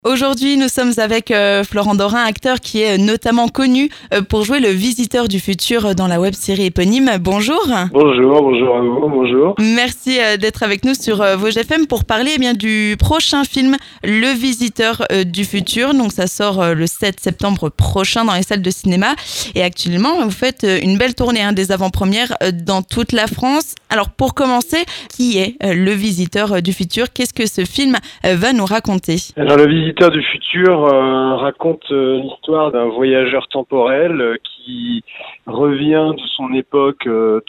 Aujourd'hui, nous sommes avec Florent Dorin, acteur qui est notamment connu pour jouer le visiteur du futur dans la web-série éponyme. Bonjour. Bonjour à vous, bonjour. Merci d'être avec nous sur Vosges FM pour parler du prochain film Le visiteur du futur. Donc ça sort le 7 septembre prochain dans les salles de cinéma. Et actuellement, vous faites une belle tournée des avant-premières dans toute la France. Alors pour commencer, qui est Le visiteur du futur? Qu'est-ce que ce film va nous raconter? Alors Le visiteur du futur raconte l'histoire d'un voyageur temporel qui revient de son époque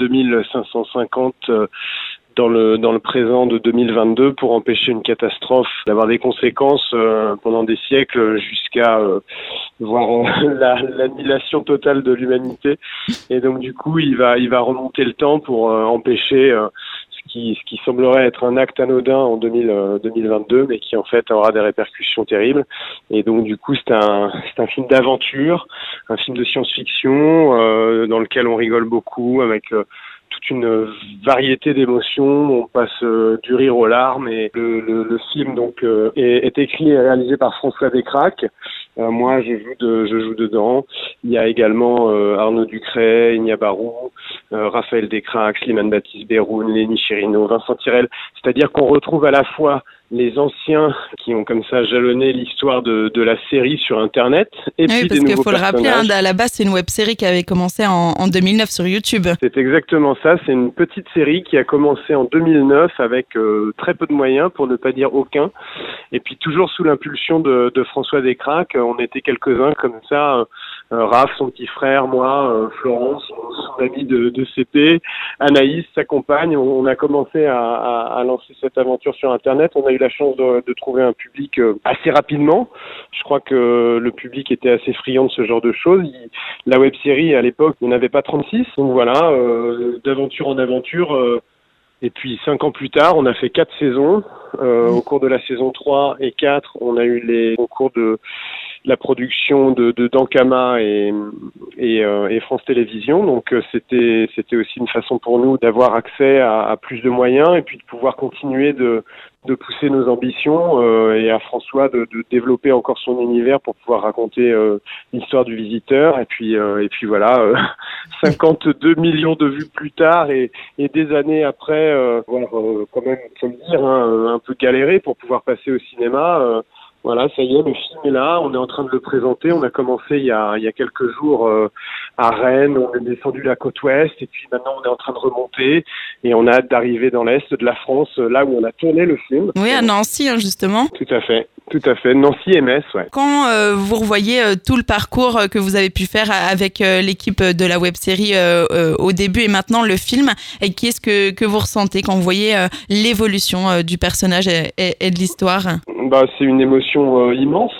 2550 dans le présent de 2022 pour empêcher une catastrophe d'avoir des conséquences pendant des siècles jusqu'à voir l'annihilation totale de l'humanité. Et donc du coup, il va remonter le temps pour empêcher ce qui semblerait être un acte anodin en 2022, mais qui en fait aura des répercussions terribles. Et donc du coup, c'est un film d'aventure, un film de science-fiction dans lequel on rigole beaucoup avec toute une variété d'émotions. On passe du rire aux larmes. Et le film donc est écrit et réalisé par François Descraques. Moi, je joue dedans. Il y a également Arnaud Ducret, Igna Barou, Raphaël Descraques, Slimane Baptiste Beroun, Lénie Chirino, Vincent Tirel. C'est-à-dire qu'on retrouve à la fois les anciens qui ont comme ça jalonné l'histoire de la série sur Internet et puis des nouveaux personnages. Oui, parce qu'il faut le rappeler, à la base, c'est une web-série qui avait commencé en 2009 sur YouTube. C'est exactement ça. C'est une petite série qui a commencé en 2009 avec très peu de moyens, pour ne pas dire aucun. Et puis toujours sous l'impulsion de François Descraques, on était quelques-uns comme ça. Raph, son petit frère, moi, Florence, son ami de CP, Anaïs, sa compagne. On a commencé à lancer cette aventure sur Internet. On a eu la chance de trouver un public assez rapidement. Je crois que le public était assez friand de ce genre de choses. La web-série, à l'époque, il n'y en avait pas 36. Donc voilà, d'aventure en aventure. Et puis 5 ans plus tard, on a fait 4 saisons. Au cours de la saison 3 et 4, on a eu les concours de la production de d'Ankama et France Télévisions. Donc c'était aussi une façon pour nous d'avoir accès à plus de moyens et puis de pouvoir continuer de pousser nos ambitions et à François de développer encore son univers pour pouvoir raconter l'histoire du visiteur. Et puis voilà, 52 millions de vues plus tard et des années après, quand même, faut le dire, un peu galéré pour pouvoir passer au cinéma. Voilà, ça y est, le film est là, on est en train de le présenter. On a commencé il y a quelques jours à Rennes, on est descendu la côte ouest et puis maintenant on est en train de remonter et on a hâte d'arriver dans l'est de la France, là où on a tourné le film. Oui, à Nancy, justement. Tout à fait. Nancy et Metz, ouais. Quand vous revoyez tout le parcours que vous avez pu faire avec l'équipe de la web-série au début et maintenant le film, et qu'est-ce que vous ressentez quand vous voyez l'évolution du personnage et de l'histoire? C'est une émotion immense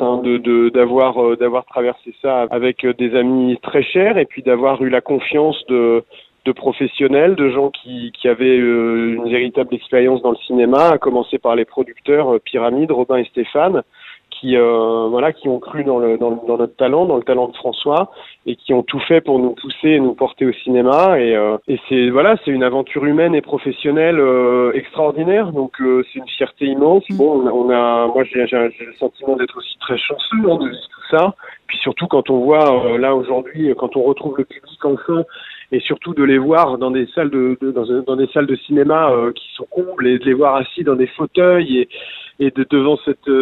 d'avoir traversé ça avec des amis très chers et puis d'avoir eu la confiance de professionnels, de gens qui avaient une véritable expérience dans le cinéma, à commencer par les producteurs Pyramide, Robin et Stéphane, qui ont cru dans notre talent, dans le talent de François, et qui ont tout fait pour nous pousser et nous porter au cinéma. Et c'est une aventure humaine et professionnelle extraordinaire. Donc c'est une fierté immense. Bon, moi j'ai le sentiment d'être aussi très chanceux de vivre tout ça. Puis surtout quand on voit là aujourd'hui, quand on retrouve le public enfin, et surtout de les voir dans des salles dans des salles de cinéma qui sont combles et de les voir assis dans des fauteuils et devant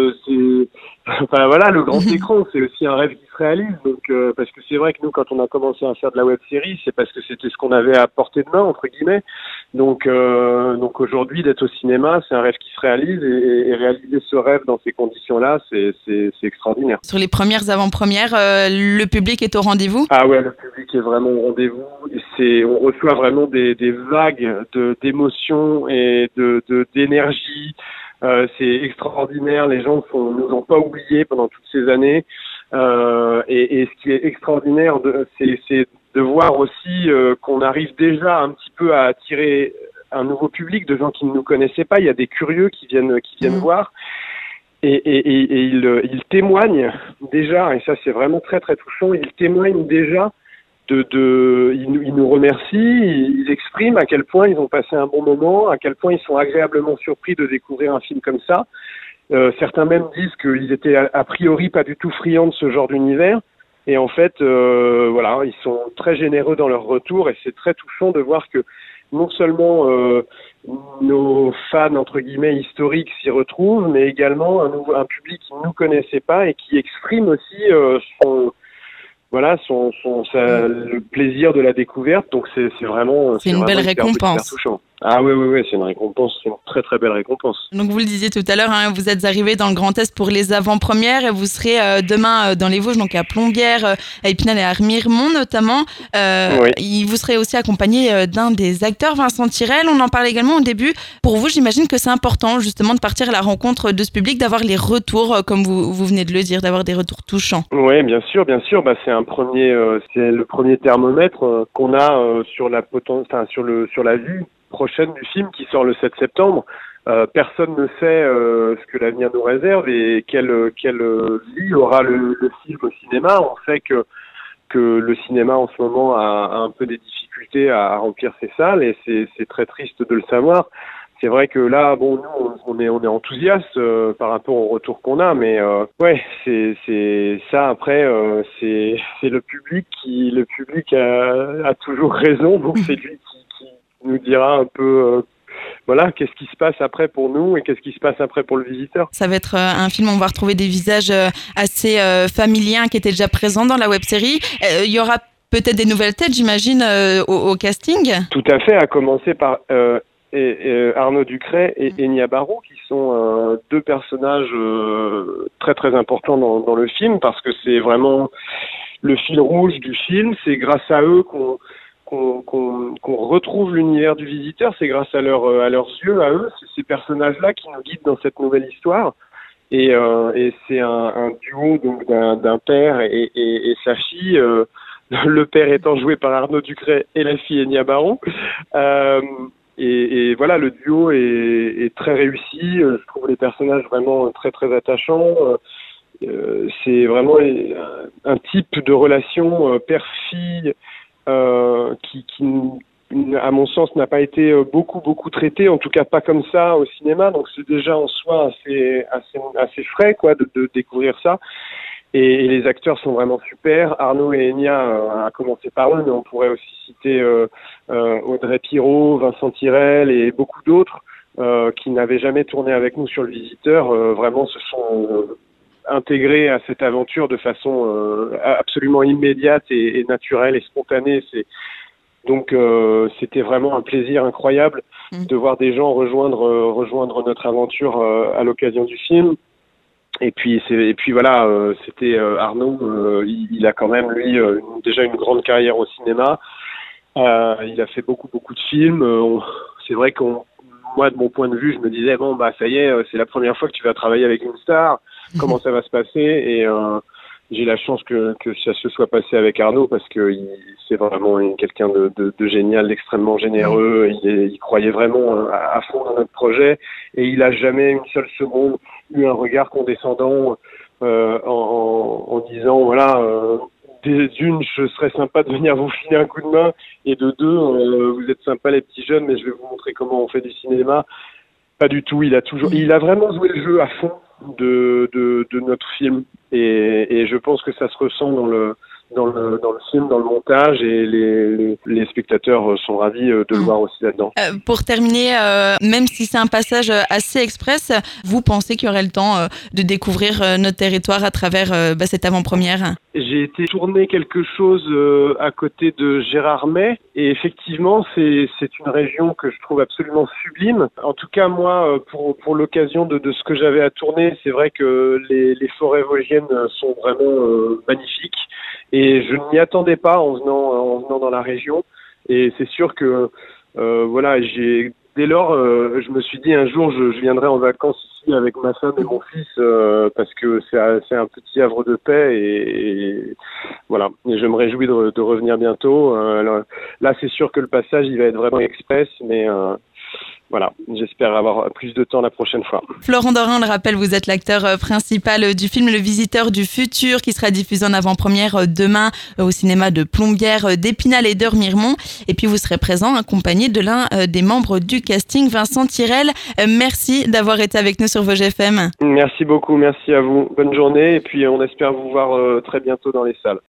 le grand écran, c'est aussi un rêve qui se réalise. Donc parce que c'est vrai que nous, quand on a commencé à faire de la web-série, c'est parce que c'était ce qu'on avait à portée de main, entre guillemets. Donc aujourd'hui, d'être au cinéma, c'est un rêve qui se réalise et réaliser ce rêve dans ces conditions-là, c'est extraordinaire. Sur les premières avant-premières, le public est au rendez-vous? Ah ouais, le public est vraiment au rendez-vous. On reçoit vraiment des vagues d'émotions et d'énergie. C'est extraordinaire. Les gens nous ont pas oubliés pendant toutes ces années. Et ce qui est extraordinaire, c'est de voir aussi qu'on arrive déjà un petit peu à attirer un nouveau public de gens qui ne nous connaissaient pas. Il y a des curieux qui viennent voir. Et ils témoignent déjà, et ça c'est vraiment très très touchant, ils témoignent déjà ils nous remercient, ils expriment à quel point ils ont passé un bon moment, à quel point ils sont agréablement surpris de découvrir un film comme ça. Certains même disent qu'ils étaient a priori pas du tout friands de ce genre d'univers. Et en fait, voilà, ils sont très généreux dans leur retour et c'est très touchant de voir que non seulement nos fans entre guillemets historiques s'y retrouvent, mais également un public qui ne nous connaissait pas et qui exprime aussi le plaisir de la découverte. Donc c'est vraiment c'est une belle récompense. Super touchant. Ah oui, c'est une récompense, c'est une très très belle récompense. Donc vous le disiez tout à l'heure, hein, vous êtes arrivé dans le Grand Est pour les avant-premières et vous serez demain dans les Vosges, donc à Plombières, à Épinal et à Remiremont notamment. Oui. Vous serez aussi accompagné d'un des acteurs, Vincent Tirel. On en parlait également au début. Pour vous, j'imagine que c'est important justement de partir à la rencontre de ce public, d'avoir les retours, comme vous venez de le dire, d'avoir des retours touchants. Oui, bien sûr. Bah, c'est le premier thermomètre qu'on a sur la sur la vue prochaine du film qui sort le 7 septembre. Personne ne sait ce que l'avenir nous réserve et quelle vie aura le film au cinéma. On sait que le cinéma en ce moment a un peu des difficultés à remplir ses salles et c'est très triste de le savoir. C'est vrai que là, bon, nous, on est enthousiaste par rapport au retour qu'on a, mais ouais, c'est ça. Après, c'est le public a toujours raison, donc c'est lui qui nous dira un peu. Voilà, qu'est-ce qui se passe après pour nous et qu'est-ce qui se passe après pour le visiteur. Ça va être un film où on va retrouver des visages assez familiers qui étaient déjà présents dans la web-série. Il y aura peut-être des nouvelles têtes, j'imagine, au casting. Tout à fait, à commencer par Arnaud Ducret et Enya Barraud, qui sont deux personnages très très importants dans le film, parce que c'est vraiment le fil rouge du film. C'est grâce à eux qu'on retrouve l'univers du visiteur, c'est grâce à leurs yeux, à eux, c'est ces personnages-là qui nous guident dans cette nouvelle histoire. Et c'est un duo donc d'un père et sa fille, le père étant joué par Arnaud Ducret et la fille Enya Barraud. Et voilà, le duo est très réussi. Je trouve les personnages vraiment très très attachants. C'est vraiment un type de relation père-fille qui, à mon sens, n'a pas été beaucoup traité, en tout cas pas comme ça au cinéma. Donc c'est déjà en soi assez frais, quoi, de découvrir ça. Et les acteurs sont vraiment super. Arnaud et Enya, à commencer par eux, mais on pourrait aussi citer Audrey Pirot, Vincent Tirel et beaucoup d'autres qui n'avaient jamais tourné avec nous sur Le Visiteur. Vraiment se sont intégrés à cette aventure de façon absolument immédiate et naturelle et spontanée. Donc c'était vraiment un plaisir incroyable de voir des gens rejoindre notre aventure à l'occasion du film. Et puis voilà, c'était Arnaud, il a quand même lui déjà une grande carrière au cinéma. Il a fait beaucoup de films. C'est vrai moi de mon point de vue, je me disais bon bah ça y est, c'est la première fois que tu vas travailler avec une star. Comment ça va se passer? Et j'ai la chance que ça se soit passé avec Arnaud parce que c'est vraiment quelqu'un de génial, d'extrêmement généreux. Il croyait vraiment à fond dans notre projet et il a jamais une seule seconde eu un regard condescendant en disant voilà, d'une, je serais sympa de venir vous filer un coup de main, et de deux, vous êtes sympas les petits jeunes, mais je vais vous montrer comment on fait du cinéma. Pas du tout. Il a vraiment joué le jeu à fond de notre film, et je pense que ça se ressent dans le film, dans le montage, et les spectateurs sont ravis de le voir aussi là-dedans. Pour terminer, même si c'est un passage assez express, vous pensez qu'il y aurait le temps de découvrir notre territoire à travers cette avant-première? J'ai été tourner quelque chose à côté de Gérardmer, et effectivement c'est une région que je trouve absolument sublime. En tout cas moi, pour l'occasion de ce que j'avais à tourner, c'est vrai que les forêts vosgiennes sont vraiment magnifiques. Et je ne m'y attendais pas en venant dans la région. Et c'est sûr que voilà, dès lors, je me suis dit un jour je viendrai en vacances ici avec ma femme et mon fils parce que c'est un petit havre de paix et voilà. Et je me réjouis de revenir bientôt. Alors, là, c'est sûr que le passage il va être vraiment express, mais voilà, j'espère avoir plus de temps la prochaine fois. Florent Dorin, on le rappelle, vous êtes l'acteur principal du film Le Visiteur du Futur qui sera diffusé en avant-première demain au cinéma de Plombières, d'Épinal et d'Remiremont. Et puis vous serez présent accompagné de l'un des membres du casting, Vincent Tirel. Merci d'avoir été avec nous sur Vosges FM. Merci beaucoup, merci à vous. Bonne journée et puis on espère vous voir très bientôt dans les salles.